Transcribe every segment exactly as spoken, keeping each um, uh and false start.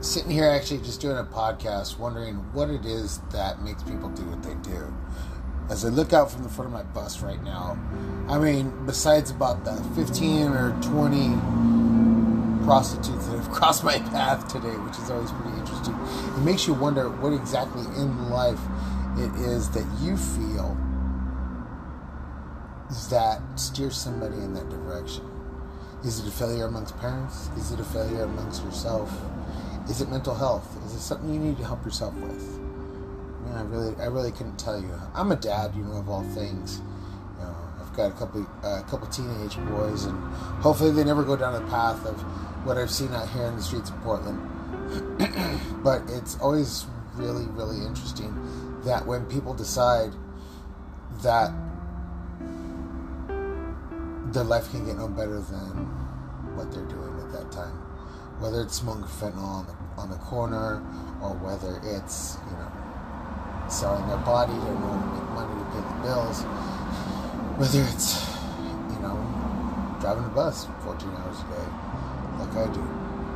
sitting here actually just doing a podcast, wondering what it is that makes people do what they do. As I look out from the front of my bus right now, I mean, besides about the fifteen or twenty prostitutes that have crossed my path today, which is always pretty interesting, it makes you wonder what exactly in life it is that you feel that steers somebody in that direction. Is it a failure amongst parents? Is it a failure amongst yourself? Is it mental health? Is it something you need to help yourself with? Yeah, I really, I really couldn't tell you. I'm a dad, you know, of all things. You know, I've got a couple, uh, a couple teenage boys, and hopefully they never go down the path of what I've seen out here in the streets of Portland. But it's always really, really interesting that when people decide that their life can get no better than what they're doing at that time, whether it's smoking fentanyl on the, on the corner, or whether it's, you know, selling their body in order to make money to pay the bills, whether it's, you know, driving a bus fourteen hours a day, like I do.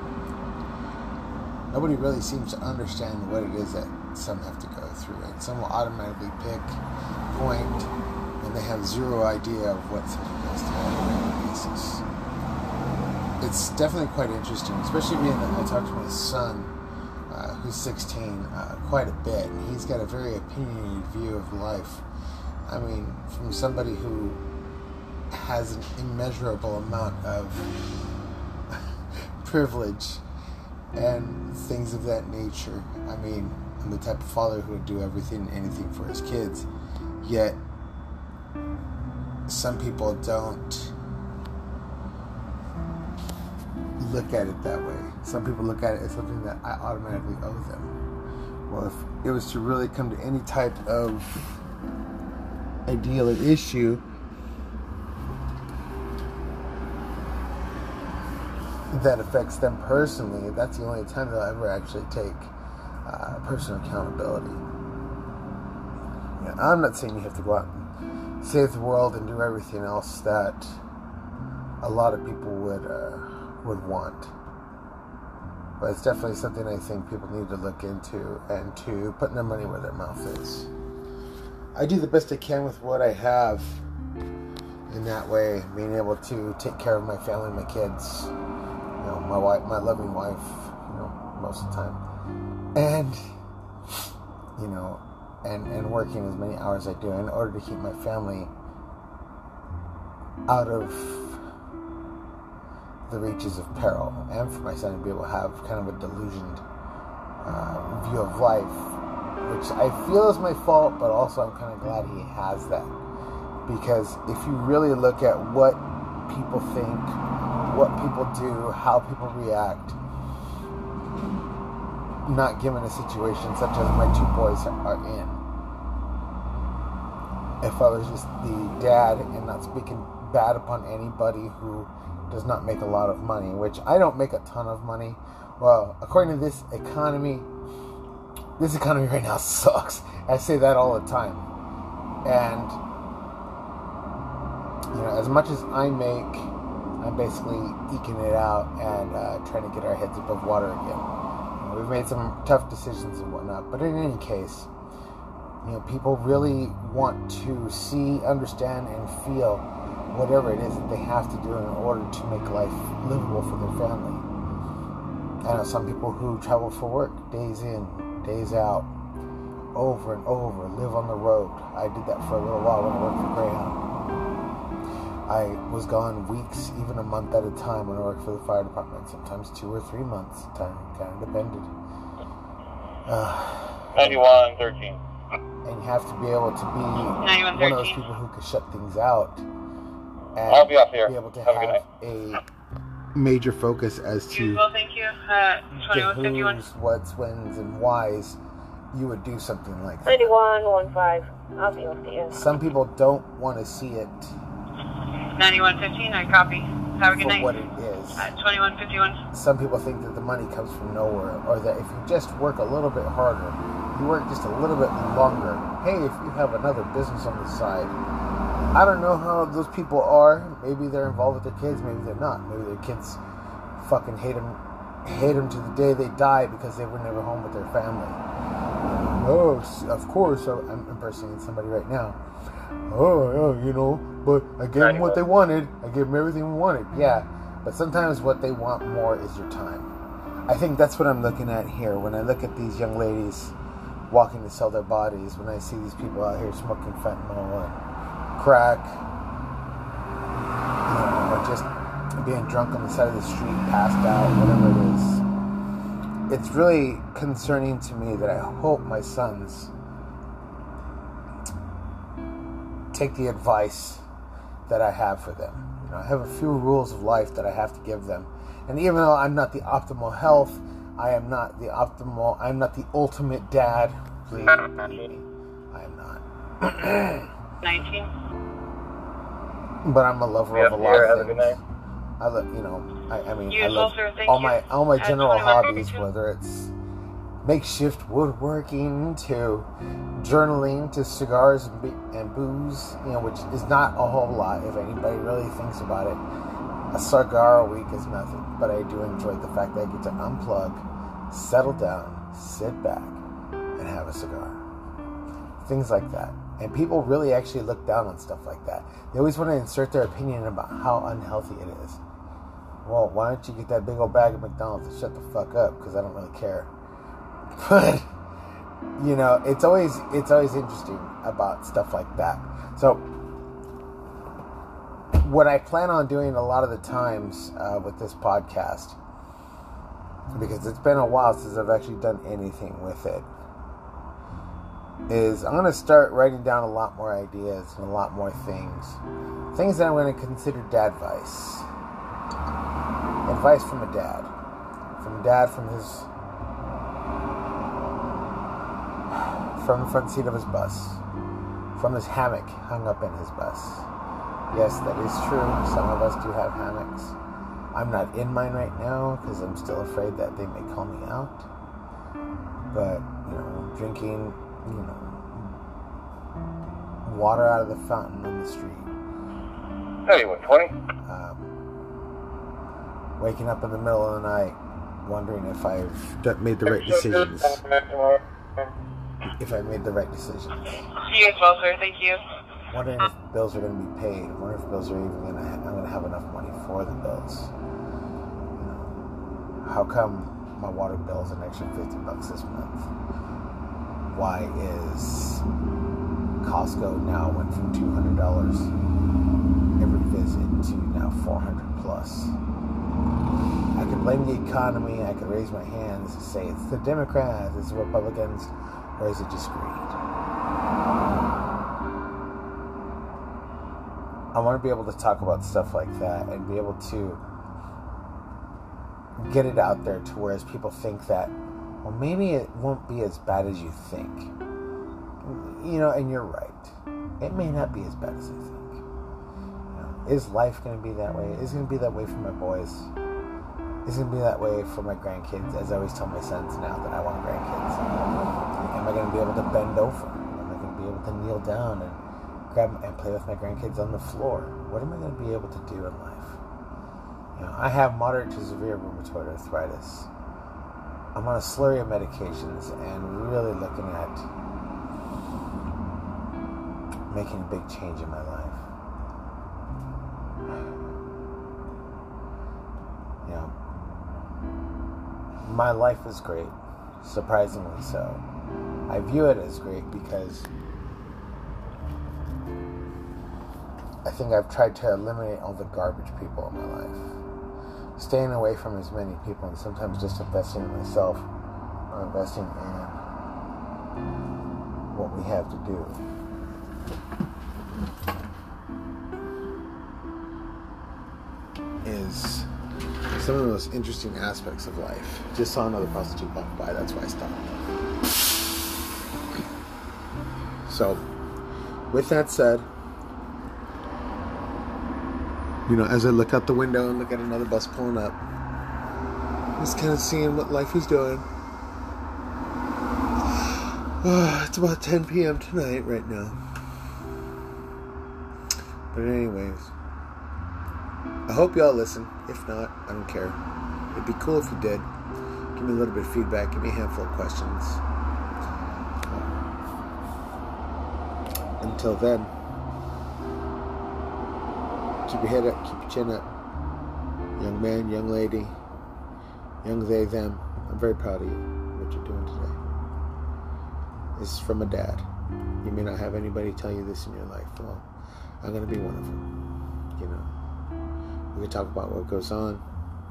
Nobody really seems to understand what it is that some have to go through, and some will automatically pick, point, and they have zero idea of what something goes through on a regular basis. It's definitely quite interesting, especially being that I talk to my son, uh, who's sixteen, uh, quite a bit, and he's got a very opinionated view of life. I mean, from somebody who has an immeasurable amount of privilege and things of that nature. I mean, I'm the type of father who would do everything and anything for his kids, yet some people don't look at it that way. Some people look at it as something that I automatically owe them. Well, if it was to really come to any type of ideal or issue that affects them personally, that's the only time they'll ever actually take uh, personal accountability. Yeah, I'm not saying you have to go out and save the world and do everything else that a lot of people would uh, would want, but it's definitely something I think people need to look into and to put their money where their mouth is. I do the best I can with what I have in that way, being able to take care of my family, my kids, you know, my wife, my loving wife, you know, most of the time, and you know, and and working as many hours as I do in order to keep my family out of the reaches of peril, and for my son to be able to have kind of a delusioned uh, view of life, which I feel is my fault, but also I'm kind of glad he has that, because if you really look at what people think, what people do, how people react, not given a situation such as my two boys are in, if I was just the dad and not speaking bad upon anybody who does not make a lot of money, which I don't make a ton of money. Well, according to this economy, this economy right now sucks. I say that all the time. And, you know, as much as I make, I'm basically eking it out and uh, trying to get our heads above water again. You know, we've made some tough decisions and whatnot, but in any case, you know, people really want to see, understand, and feel whatever it is that they have to do in order to make life livable for their family. I know some people who travel for work days in, days out, over and over, live on the road. I did that for a little while when I worked for Greyhound. I was gone weeks, even a month at a time when I worked for the fire department, sometimes two or three months. Time kind of depended. Uh, ninety-one thirteen. And you have to be able to be one of those people who can shut things out. And I'll be up here. Be able to have, have a, a major focus as to well, thank you. Uh, the who's, what's, when's, and why's you would do something like that. ninety-one fifteen. I'll be with you. Some people don't want to see it ninety-one fifteen, I copy. Have a good for night. what it is. Uh, twenty-one fifty-one. Some people think that the money comes from nowhere, or that if you just work a little bit harder, you work just a little bit longer. Hey, if you have another business on the side, I don't know how those people are. Maybe they're involved with their kids, maybe they're not. Maybe their kids fucking hate them hate them to the day they die because they were never home with their family. Oh, of course, I'm impersonating somebody right now. Oh, yeah, you know, but I gave them what they wanted. I gave them everything they wanted. Yeah, but sometimes what they want more is your time. I think that's what I'm looking at here when I look at these young ladies walking to sell their bodies, when I see these people out here smoking fentanyl and crack, you know, or just being drunk on the side of the street, passed out, whatever it is. It's really concerning to me that I hope my sons take the advice that I have for them. You know, I have a few rules of life that I have to give them. And even though I'm not the optimal health, I am not the optimal, I'm not the ultimate dad. Please believe me, I am not. nineteen. But I'm a lover Yep, of a lot here, of have a things. good night. I love, you know, I, I mean, You I as well, love sir. Thank all you. my all my At general twenty-one hobbies, thirty-two. whether it's makeshift woodworking to journaling to cigars and, be- and booze, you know, which is not a whole lot if anybody really thinks about it. A cigar a week is nothing, but I do enjoy the fact that I get to unplug, settle down, sit back, and have a cigar. Things like that. And people really actually look down on stuff like that. They always want to insert their opinion about how unhealthy it is. Well, why don't you get that big old bag of McDonald's and shut the fuck up? Because I don't really care. But, you know, it's always it's always interesting about stuff like that. So, what I plan on doing a lot of the times uh, with this podcast, because it's been a while since I've actually done anything with it, is I'm going to start writing down a lot more ideas and a lot more things. Things that I'm going to consider dad advice. Advice from a dad. From a dad from his... from the front seat of his bus. From his hammock hung up in his bus. Yes, that is true. Some of us do have hammocks. I'm not in mine right now because I'm still afraid that they may call me out. But, you know, drinking... you know, water out of the fountain on the street. thirty-one twenty. Um, waking up in the middle of the night, wondering if I've d- made the right decisions. If I made the right decisions. You as well, sir. Thank you. Wondering if bills are going to be paid. Wondering if bills are even going to. Ha- I'm going to have enough money for the bills. You know, how come my water bill is an extra fifty bucks this month? Why is Costco now went from two hundred dollars every visit to now four hundred plus? I could blame the economy. I could raise my hands and say it's the Democrats, it's the Republicans, or is it just greed? I want to be able to talk about stuff like that and be able to get it out there to whereas people think that, well, maybe it won't be as bad as you think. You know, and you're right. It may not be as bad as you think. You know, is life going to be that way? Is it going to be that way for my boys? Is it going to be that way for my grandkids? As I always tell my sons now that I want grandkids. Am I going to be able to bend over? Am I going to be able to kneel down and grab and play with my grandkids on the floor? What am I going to be able to do in life? You know, I have moderate to severe rheumatoid arthritis. I'm on a slurry of medications and really looking at making a big change in my life. You know, my life is great, surprisingly so. I view it as great because I think I've tried to eliminate all the garbage people in my life. Staying away from as many people and sometimes just investing in myself or investing in what we have to do. Is some of the most interesting aspects of life. Just saw another prostitute walk by, that's why I stopped. So, with that said, you know, as I look out the window and look at another bus pulling up, just kind of seeing what life is doing. Uh, it's about ten p.m. tonight right now. But anyways, I hope y'all listen. If not, I don't care. It'd be cool if you did. Give me a little bit of feedback. Give me a handful of questions. Until then, keep your head up, keep your chin up. Young man, young lady, young they, them. I'm very proud of you, what you're doing today. This is from a dad. You may not have anybody tell you this in your life. Well, I'm going to be one of them. You know, we can talk about what goes on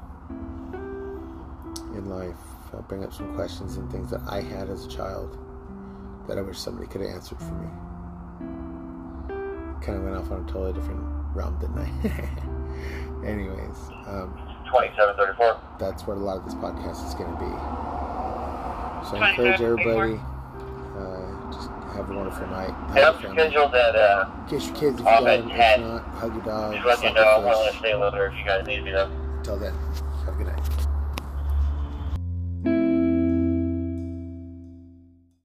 in life. I'll bring up some questions and things that I had as a child that I wish somebody could have answered for me. Kind of went off on a totally different realm, didn't I? Anyways, um, twenty-seven thirty-four. that's what a lot of this podcast is going to be. So I encourage everybody, uh, just have a wonderful night. Hey, I'm scheduled at uh, Kiss your kids if you off got at them. If ten. not, hug your dog. Just let you suck know. your I'm willing fish. to stay a little bit if you guys need me though. Until then, have a good night.